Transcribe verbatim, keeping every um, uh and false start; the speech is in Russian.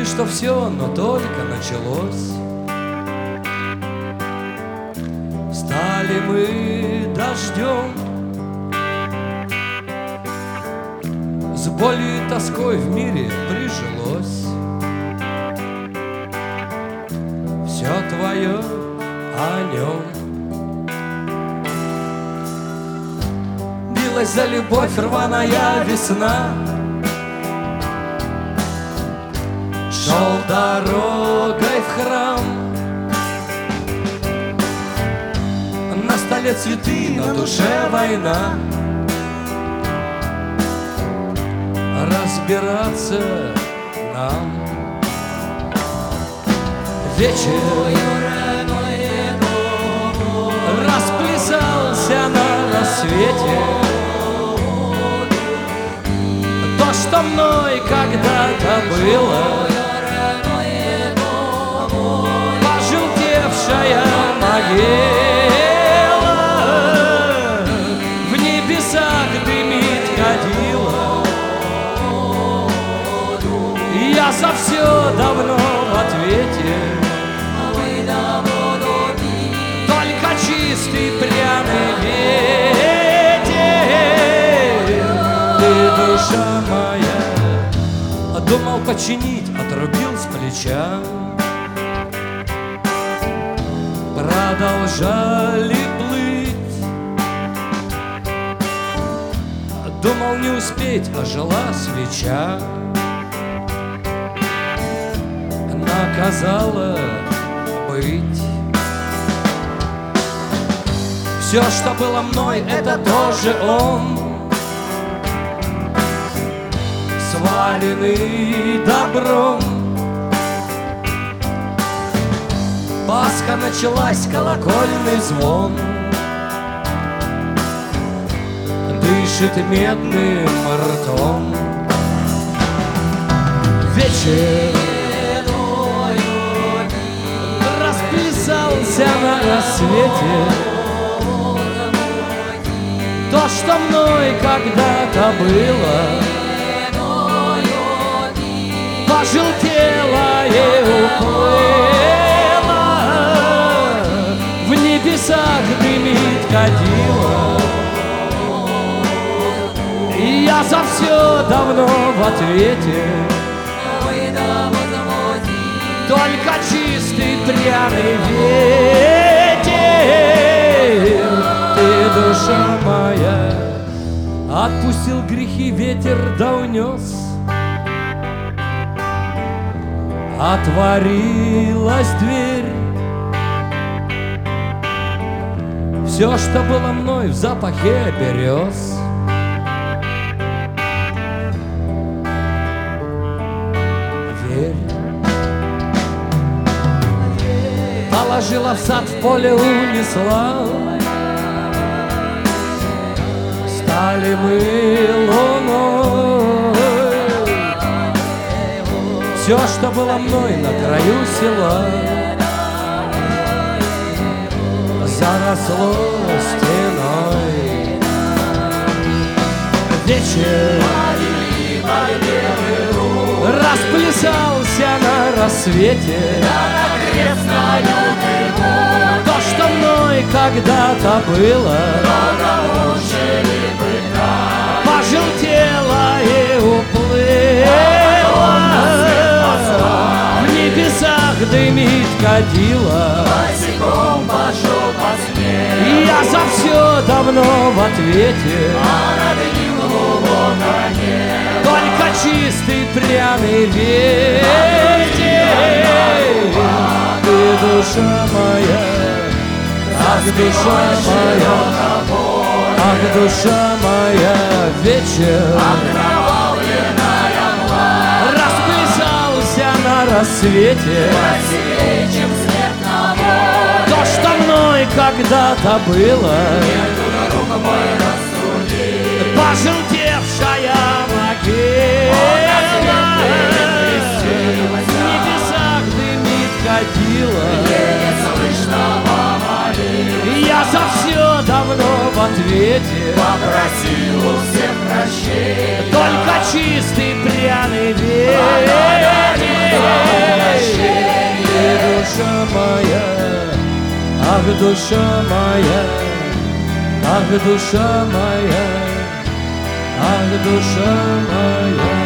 что все, но только началось. Стали мы дождем, с болью и тоской в мире прижилось. Все твое о нем. Билась за любовь рваная весна, шел дорогой в храм. На столе цветы, на душе война. Разбираться нам. Вечер расплясался на рассвете. То, что мной когда-то было, пожелтевшая могила, в небесах дымит кадила. Я за все давно в ответе, только чистый пряный ветер. Ты, душа моя, думал починить, отрубил с плеча. Продолжали плыть, думал не успеть, ожила свеча. Наказала быть. Все, что было мной, это тоже он, сваленный добром. Пасха началась, колокольный звон дышит медным ртом. Вечер расплясался на рассвете. То, что мной когда-то было, пожелтело и уплыло. В небесах дымит кадила. И я за все давно в ответе, только чистый пряный ветер. Ты, душа моя, отпустил грехи ветер да унес. Отворилась дверь. Все, что было мной, в запахе берез. Положила в сад, в поле унесла. Стали мы луной. Все, что было мной, на краю села заросло стеной. Вечер расплясался на рассвете. То, что мной когда-то было, пожелтело и уплыло. В небесах дымит кадила. И я за все давно в ответе, только чистый пряный ветер. Ты, душа моя, ах, душа моя, ах, душа моя, вечер расплясался на рассвете. То, что мной когда-то было, пожелтевшая могила. В небесах дымит кадила. Я за все давно но в ответе попросил у всех прощения. только чистый пряный ветер. Душа моя, ах, душа моя, ах, душа моя, ах, душа моя.